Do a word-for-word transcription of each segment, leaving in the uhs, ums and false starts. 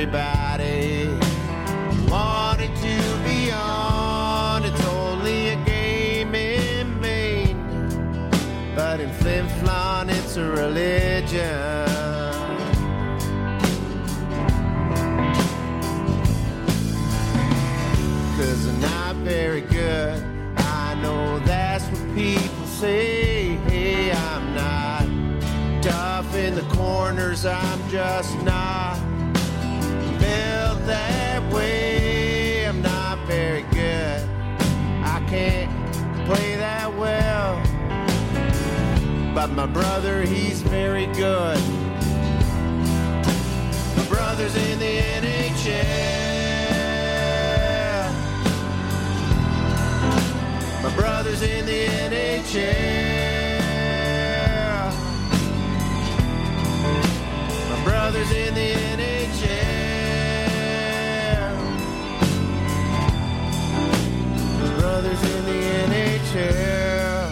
everybody wanted to be on. It's only a game in Maine, but in Flin Flon it's a religion. Cause I'm not very good, I know that's what people say. Hey, I'm not tough in the corners, I'm just not built that way. I'm not very good, I can't play that well, but my brother, he's very good. My brother's in the N H L. My brother's in the N H L. My brother's in the N H L. My brother's in the N H L.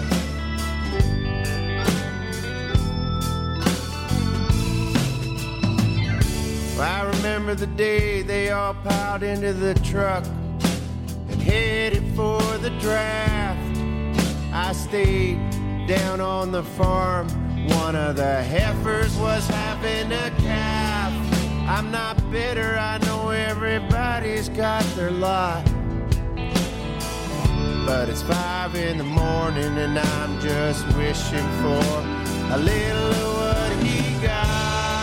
Well, I remember the day they all piled into the truck and headed for the draft. I stayed down on the farm. One of the heifers was having a calf. I'm not bitter, I know everybody's got their lot, but it's five in the morning and I'm just wishing for a little of what he got.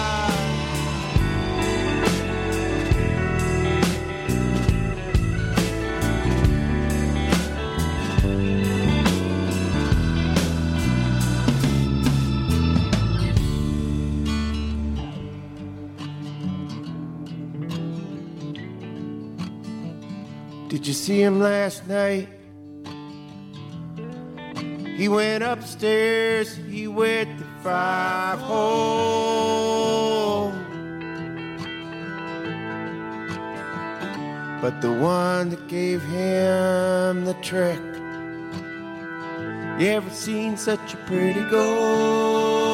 Did you see him last night? He went upstairs, he went the five hole. But the one that gave him the trick, you ever seen such a pretty goal?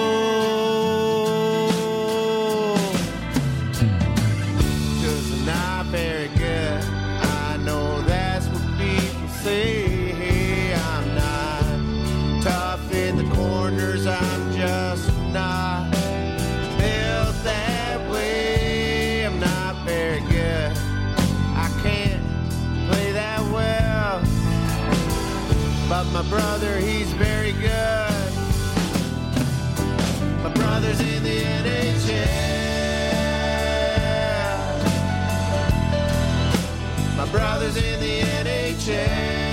Cause I'm not very good, I know that's what people say. Hey, I'm not tough in the corners, I'm just not built that way. I'm not very good, I can't play that well, but my brother, he's very good. My brother's in the N H L. My brother's in the N H L.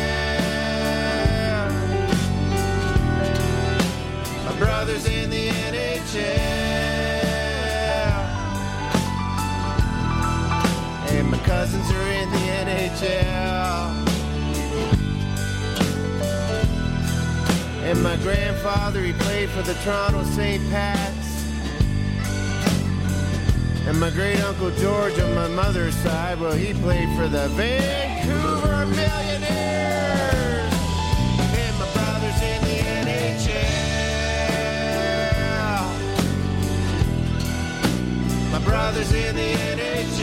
My brother's in the N H L. And my cousins are in the N H L. And my grandfather, he played for the Toronto Saint Pats. And my great-uncle George on my mother's side, well, he played for the Vancouver Millionaires. And my brother's in the N H L. My brother's in the N H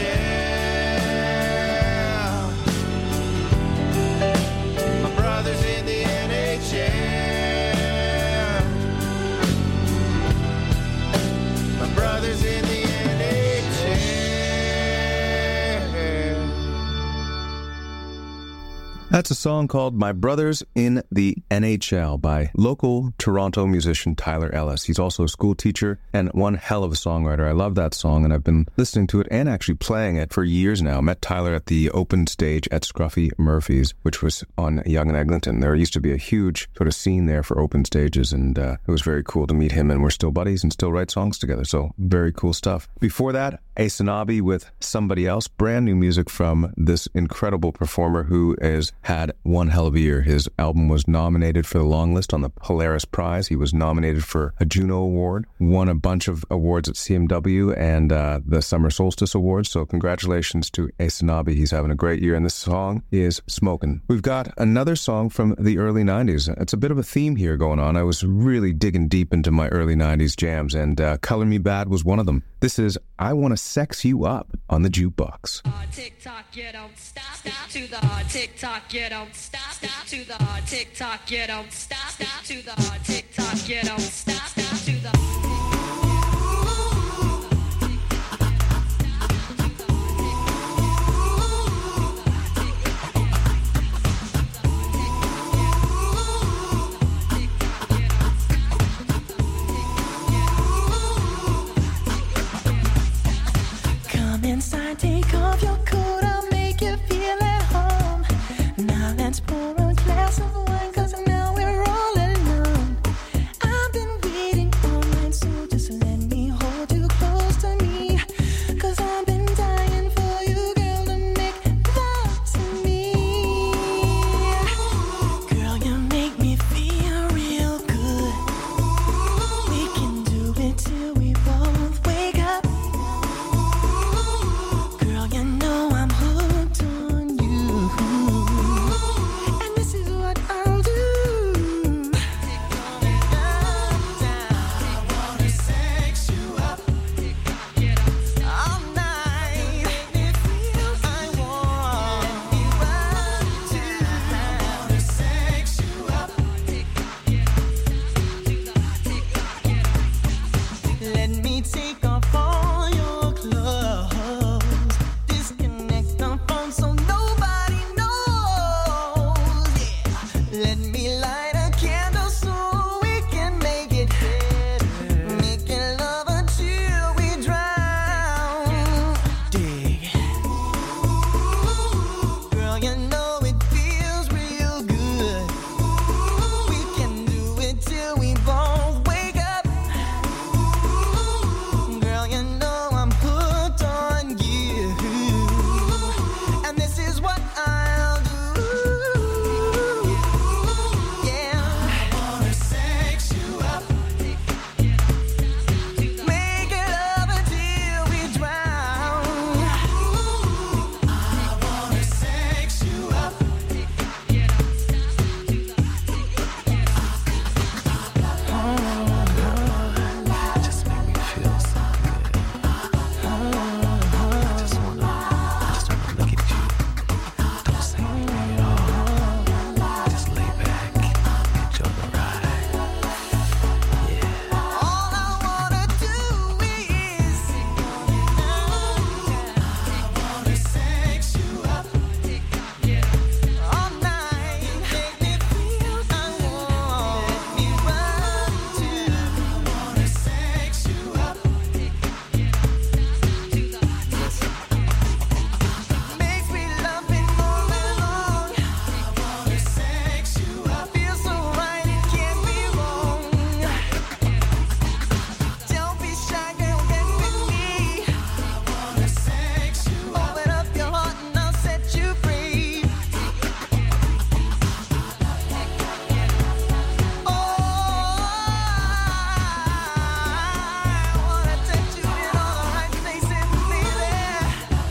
L. My brother's in the N H L. My brother's in the N H L. That's a song called My Brothers in the N H L by local Toronto musician Tyler Ellis. He's also a school teacher and one hell of a songwriter. I love that song, and I've been listening to it and actually playing it for years now. I met Tyler at the open stage at Scruffy Murphy's, which was on Yonge and Eglinton. There used to be a huge sort of scene there for open stages, and uh, it was very cool to meet him, and we're still buddies and still write songs together, so very cool stuff. Before that, Aysanabee with Somebody Else, brand new music from this incredible performer who has had one hell of a year. His album was nominated for the long list on the Polaris Prize. He was nominated for a Juno Award, won a bunch of awards at C M W and uh, the Summer Solstice Awards, so congratulations to Aysanabee. He's having a great year, and this song is Smokin'. We've got another song from the early nineties. It's a bit of a theme here going on. I was really digging deep into my early nineties jams, and uh, Color Me Bad was one of them. This is I Want to Sex You Up on the Jukebox. Tick-tock, you don't stop, stop to the hard tick-tock, you don't stop, stop to the hard tick-tock, you don't stop, stop to the hard tick-tock, you don't stop, stop to the inside, take off your coat, I'll make you feel at home. Now let's pour a glass of wine, cause now we're all alone. I've been waiting all night, so just let me hold you close to me. Cause I've been dying for you, girl, to make love to me. Girl, you make me feel real good. We can do it till we both wake up. You know I'm hooked on you, and this is what I'll do. I wanna sex you up all night. Make me feel I want you right too. I wanna sex you up. Let me take off all your clothes. Disconnect the phone so nobody knows. Yeah. Let me light a candle so we can make it better. Making love until we drown. Dig. Girl, you know it feels real good. We can do it till we both wake up. Girl, you know I'm hooked on you. And this is what I'll do. Yeah. I wanna sex you up. Make it love until we drown. I wanna sex you up. Just make me feel so good. I just wanna, I just wanna look at you. Don't say anything at all. Just lay back, enjoy the ride. Yeah. All I wanna do is I wanna sex you up all night. Make me feel I want me right too. I wanna sex you up. Makes me love it all along. I wanna sex you up. Feels so right, it can't be wrong. Don't be shy, girl, get with me. I wanna sex you up. Open up your heart and I'll set you free. Oh, I wanna touch you in all the right places, baby.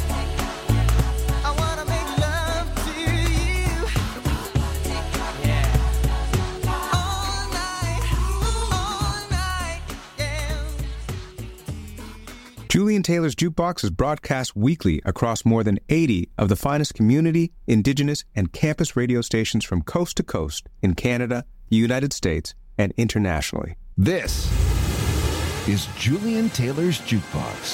I wanna make love to you. Yeah. All night, all night, yeah. Julian Taylor's Jukebox is broadcast weekly across more than eighty of the finest community, indigenous, and campus radio stations from coast to coast in Canada, the United States, and internationally. This is Julian Taylor's Jukebox.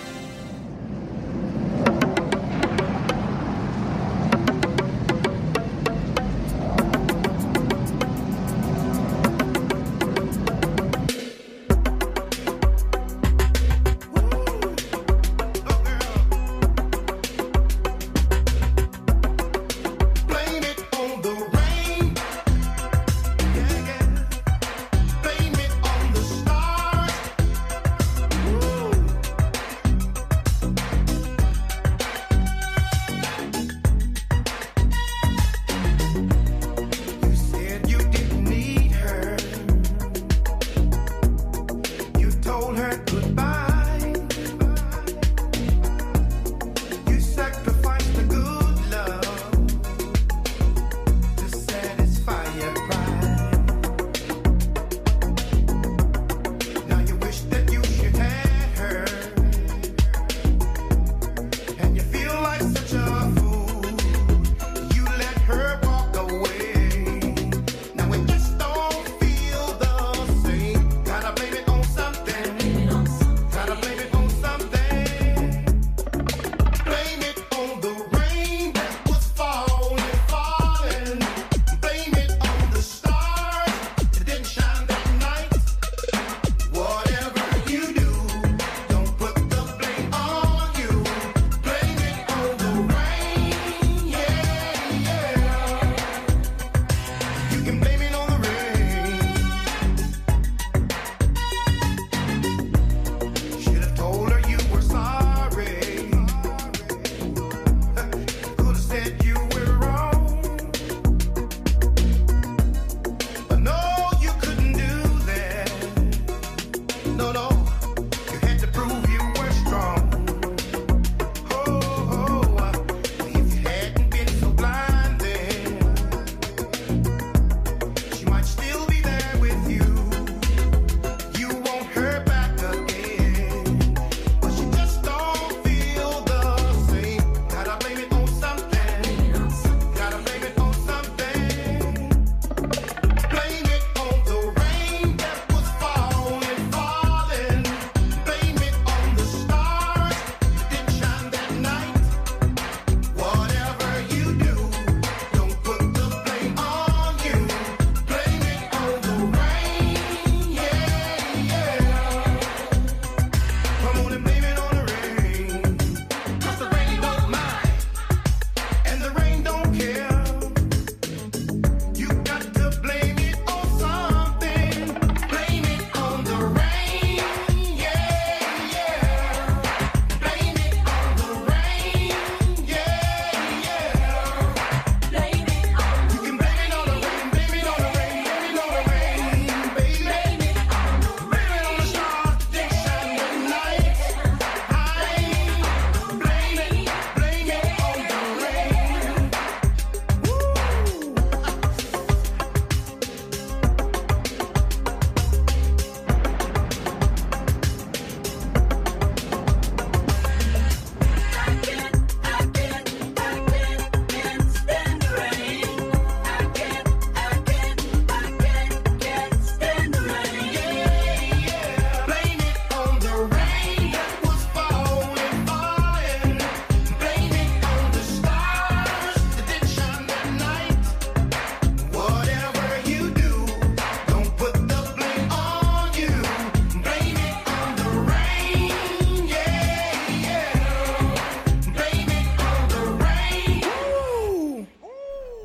Blame it on the rain. Yeah, yeah. Blame it on the stars. Woo.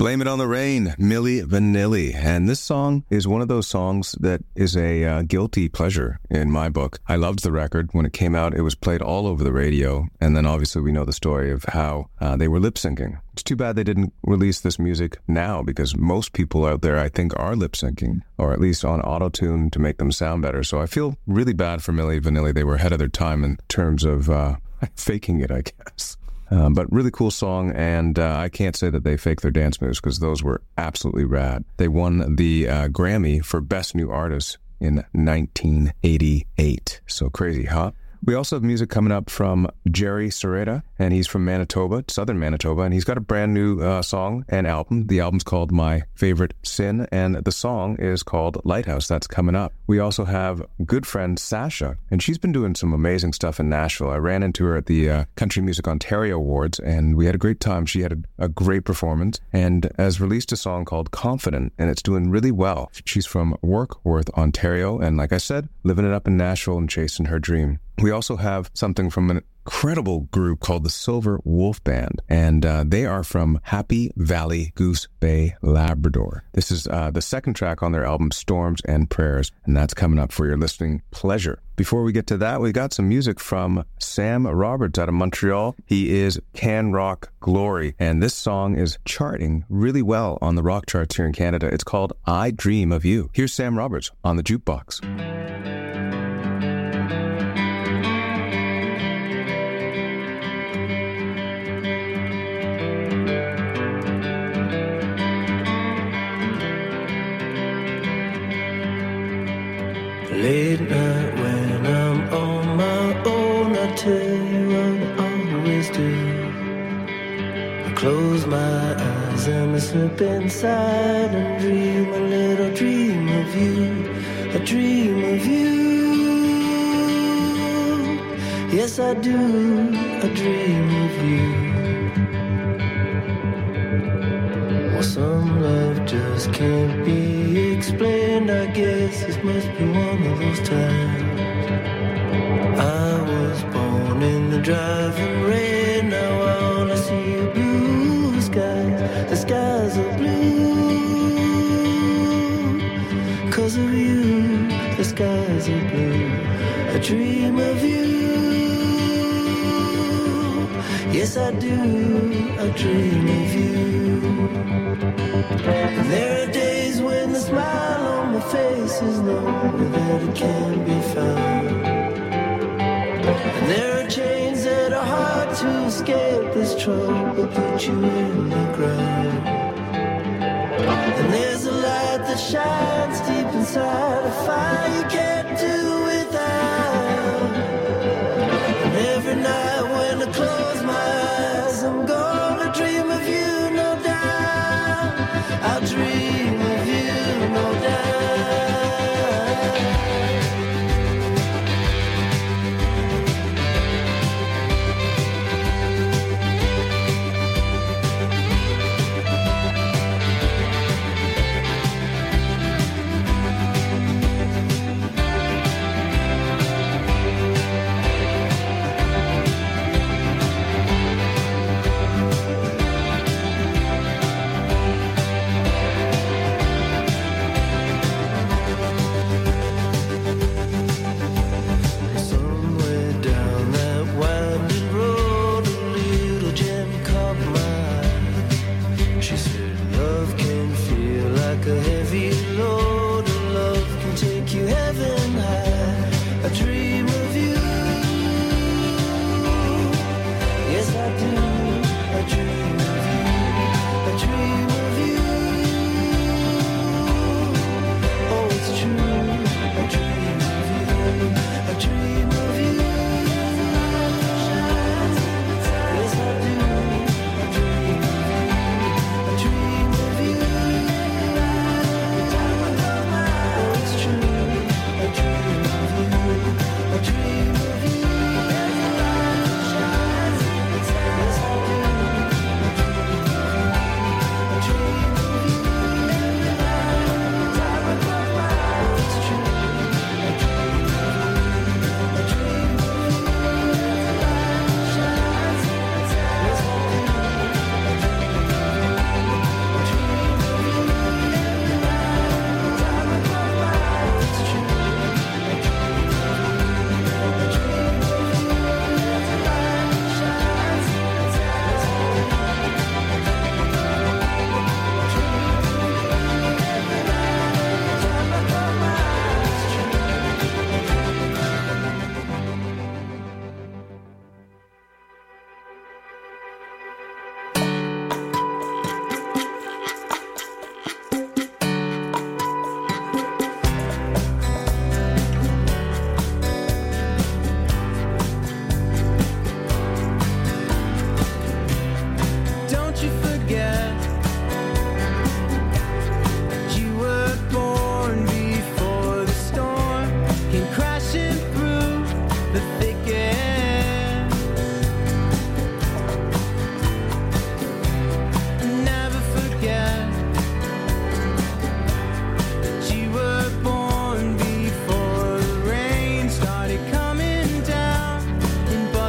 Blame It on the Rain, Milli Vanilli. And this song is one of those songs that is a uh, guilty pleasure in my book. I loved the record. When it came out, it was played all over the radio. And then obviously we know the story of how uh, they were lip syncing. It's too bad they didn't release this music now, because most people out there, I think, are lip syncing, or at least on auto-tune to make them sound better. So I feel really bad for Milli Vanilli. They were ahead of their time in terms of uh, faking it, I guess. Um, but really cool song, and uh, I can't say that they faked their dance moves, because those were absolutely rad. They won the uh, Grammy for Best New Artist in nineteen eighty-eight. So crazy, huh? We also have music coming up from Jerry Serreta, and he's from Manitoba, southern Manitoba, and he's got a brand new uh, song and album. The album's called My Favorite Sin, and the song is called Lighthouse. That's coming up. We also have good friend Sasha, and she's been doing some amazing stuff in Nashville. I ran into her at the uh, Country Music Ontario Awards, and we had a great time. She had a, a great performance, and has released a song called Confident, and it's doing really well. She's from Warkworth, Ontario, and like I said, living it up in Nashville and chasing her dream. We also have something from an incredible group called the Silver Wolf Band, and uh, they are from Happy Valley, Goose Bay, Labrador. This is uh, the second track on their album, Storms and Prayers, and that's coming up for your listening pleasure. Before we get to that, we got some music from Sam Roberts out of Montreal. He is Can Rock Glory, and this song is charting really well on the rock charts here in Canada. It's called I Dream of You. Here's Sam Roberts on the Jukebox. Late night when I'm on my own, I tell you what I always do. I close my eyes and I slip inside and dream a little dream of you, a dream of you. Yes, I do, a dream of you. Well, some love just can't be explained. I guess this must be one of those times. I was born in the driving rain. Now I only see blue skies. The skies are blue 'cause of you. The skies are blue. I dream of you. Yes, I do. I dream of you. And there are days when the smile on my face is nowhere that it can be found. And there are chains that are hard to escape. This trouble put you in the ground. And there's a light that shines deep inside, a fire you can't do without. And every night when I close my eyes, I'm gonna dream of you, no doubt. I'll dream of you, no doubt.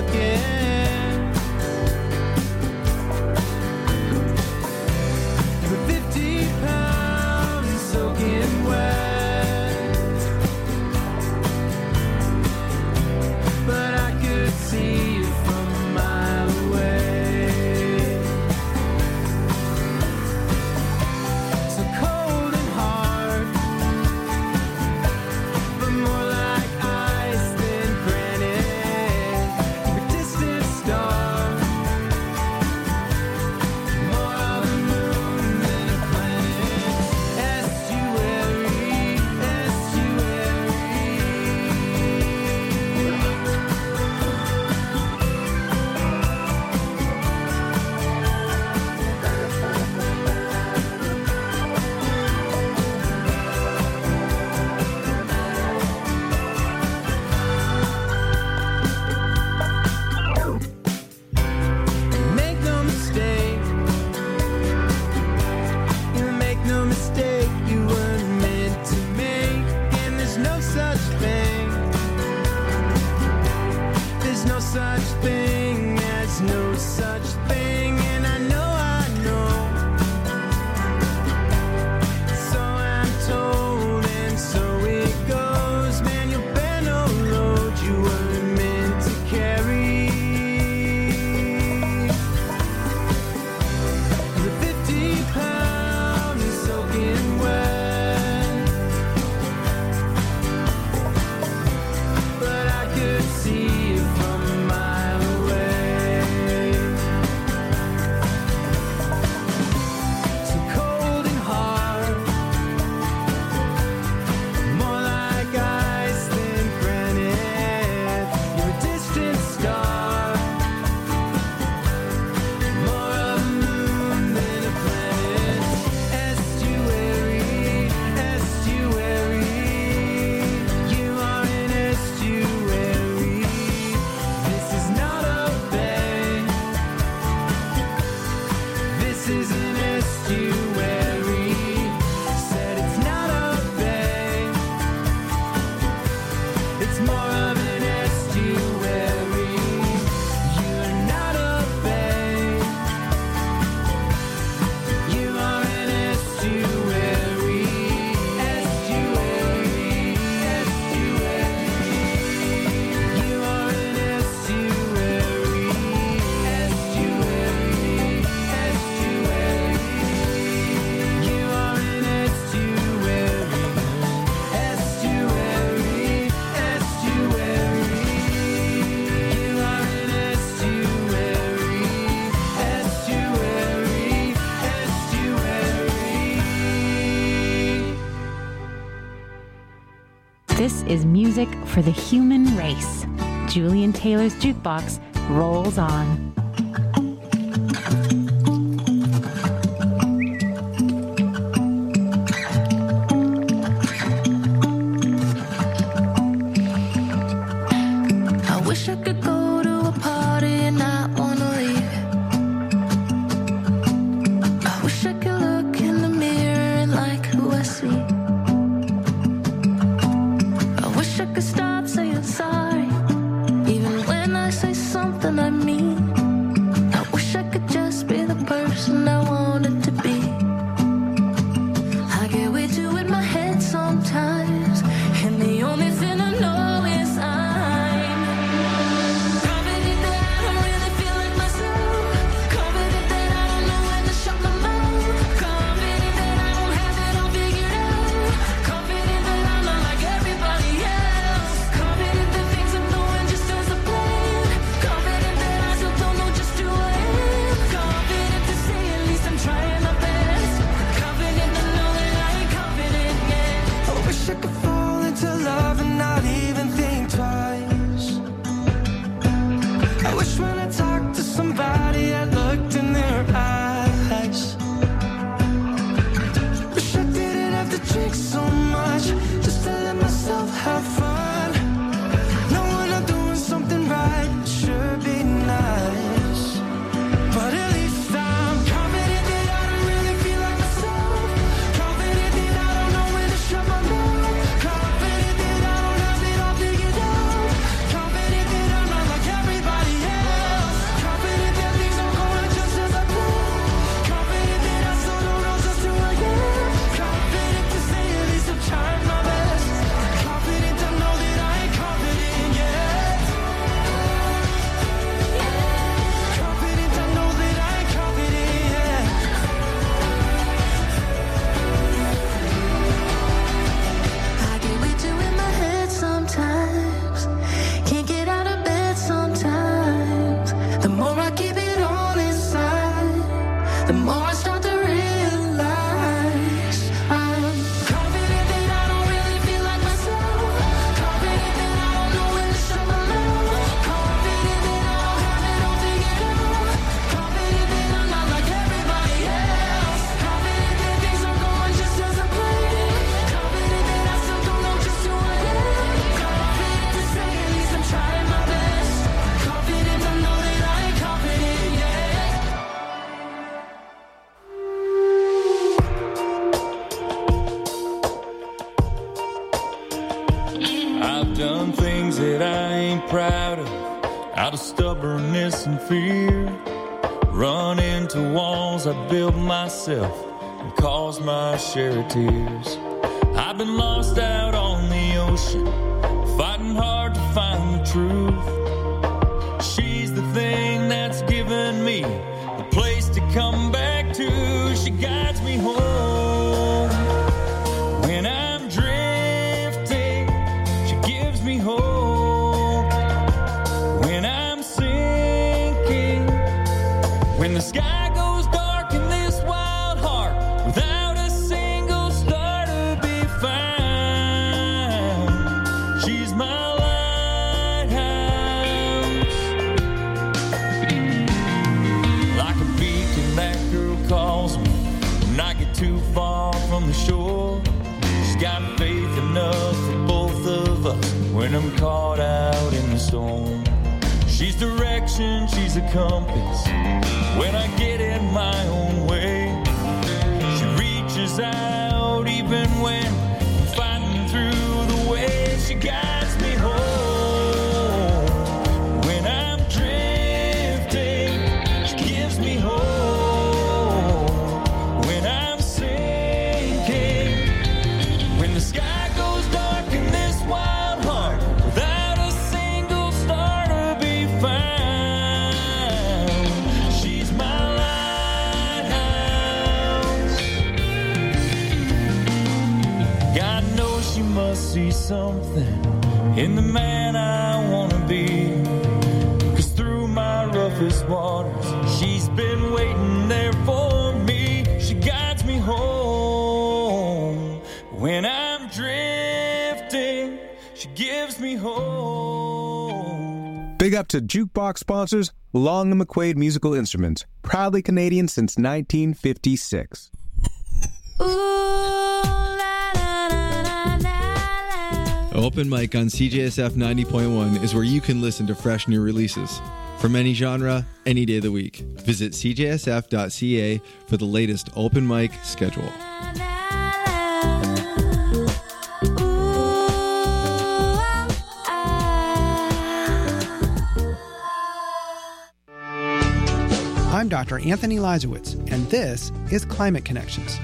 again. With fifty pounds soaking wet, but I could see you from a mile away. So cold and hard, but more like ice than granite. You're a distant star, more of a moon than a planet. Estuary, estuary. Make no mistake, you make no mistake, you weren't meant to make, and there's no such thing, there's no such thing as no such thing, and I know, I know, so I'm told, and so it goes, man, you'll bear no load you weren't meant to carry. You're fifty pounds and soaking wet, but I could see you from a mile away. So cold and hard, more like ice than granite. You're a distant star, more of a moon than a planet. Estuary, estuary, you are an estuary. This is not a bay, this is an estuary. Said it's not a bay, it's more of an estuary. You're not a bay, you are an estuary. Estuary, estuary. You are an estuary. Estuary, estuary. You are an estuary. Estuary, estuary. You are an estuary. Estuary, estuary. This is music for the human race. Julian Taylor's Jukebox rolls on. I wish I could go to a party and not wanna leave. I wish I could look in the mirror and like who I see. I wish I could stop saying sorry, even when I say something I mean. I wish I could just be the person I wanted to be. I get way too in my head sometimes, and the only thing I know is I'm confident that I don't really feel like myself. Confident that I don't know when to shut my mouth. Confident that I don't have it all figured out. Confident that I'm not like everybody else. Confident that things are going just as I planned. Confident that I still don't know just who I am. Confident to say at least I'm trying my best. Confident to know that I ain't confident yet. I wish I could fall into love and not even think twice. I wish when I talked to somebody I looked in their eyes. Wish I didn't have to drink so much just to let myself have fun. Knowing I'm doing something right sure be nice, but at least I'm confident that I don't really feel like myself. Confident that I don't know when to shut my mouth. Confident that I don't have it all figured out. Confident that I'm not like everybody The more I keep it all inside, the more I start to realize I'm confident that I don't really feel like myself. Confident that I don't know when to show my love. Confident that I don't have it all figured out. Confident that I'm not like everybody else. Confident that things are going just as I planned. Confident that I still don't know just who I am. Confident to say at least I'm trying my best. Confident to know that I ain't confident yet. I've done things that I ain't proud of, out of stubbornness and fear. Run into walls I built myself and caused my share of tears. I've been lost out on the ocean, fighting hard to find the truth. She's the thing that's given me a place to come back to. She guides me home when I'm drifting. She gives me hope when I'm sinking. When the sky goes dark in this wild heart, without a single star to be found, she's my lighthouse. Like a beacon, that girl calls me when I get too far from the shore. She's got faith enough for both of us when I'm caught out in the storm. She's direction, she's a compass when I get in my own way. She reaches out even when I'm fighting through the waves. She guides me home when I'm drifting. She gives me hope when I'm sinking. When the sky goes dark in this wild heart, without a single star to be found, she's my lighthouse. God knows she must see something in the man I wanna be. 'Cause through my roughest waters, she's been waiting there for me. She guides me home when I'm drifting. She gives me hope. Big up to Jukebox sponsors Long and McQuaid Musical Instruments, proudly Canadian since nineteen fifty-six. Open Mic on C J S F ninety point one is where you can listen to fresh new releases. From any genre, any day of the week. Visit c j s f dot c a for the latest open mic schedule. I'm Doctor Anthony Lizowitz, and this is Climate Connections.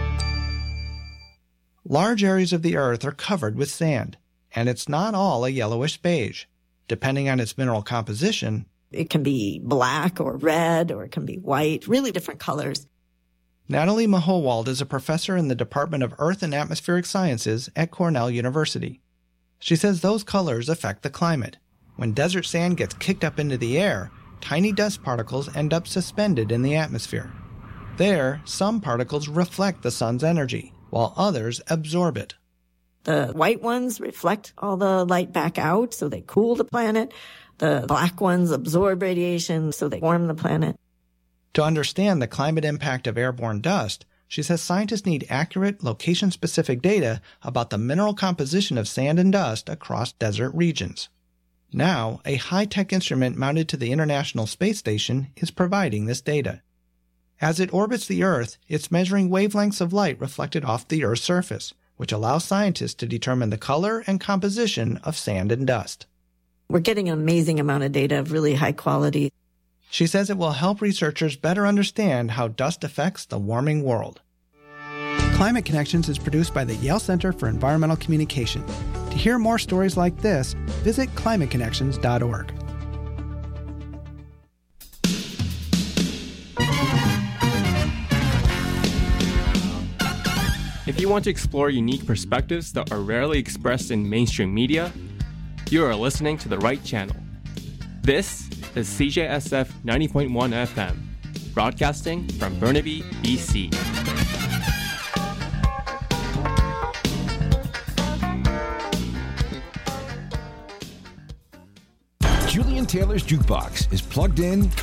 Large areas of the Earth are covered with sand, and it's not all a yellowish beige. Depending on its mineral composition, it can be black or red, or it can be white, really different colors. Natalie Mahowald is a professor in the Department of Earth and Atmospheric Sciences at Cornell University. She says those colors affect the climate. When desert sand gets kicked up into the air, tiny dust particles end up suspended in the atmosphere. There, some particles reflect the sun's energy, while others absorb it. The white ones reflect all the light back out, so they cool the planet. The black ones absorb radiation, so they warm the planet. To understand the climate impact of airborne dust, she says scientists need accurate, location-specific data about the mineral composition of sand and dust across desert regions. Now, a high-tech instrument mounted to the International Space Station is providing this data. As it orbits the Earth, it's measuring wavelengths of light reflected off the Earth's surface, which allows scientists to determine the color and composition of sand and dust. We're getting an amazing amount of data of really high quality. She says it will help researchers better understand how dust affects the warming world. Climate Connections is produced by the Yale Center for Environmental Communication. To hear more stories like this, visit climate connections dot org. If you want to explore unique perspectives that are rarely expressed in mainstream media, you are listening to the right channel. This is C J S F ninety point one F M, broadcasting from Burnaby, B C. Julian Taylor's Jukebox is plugged in,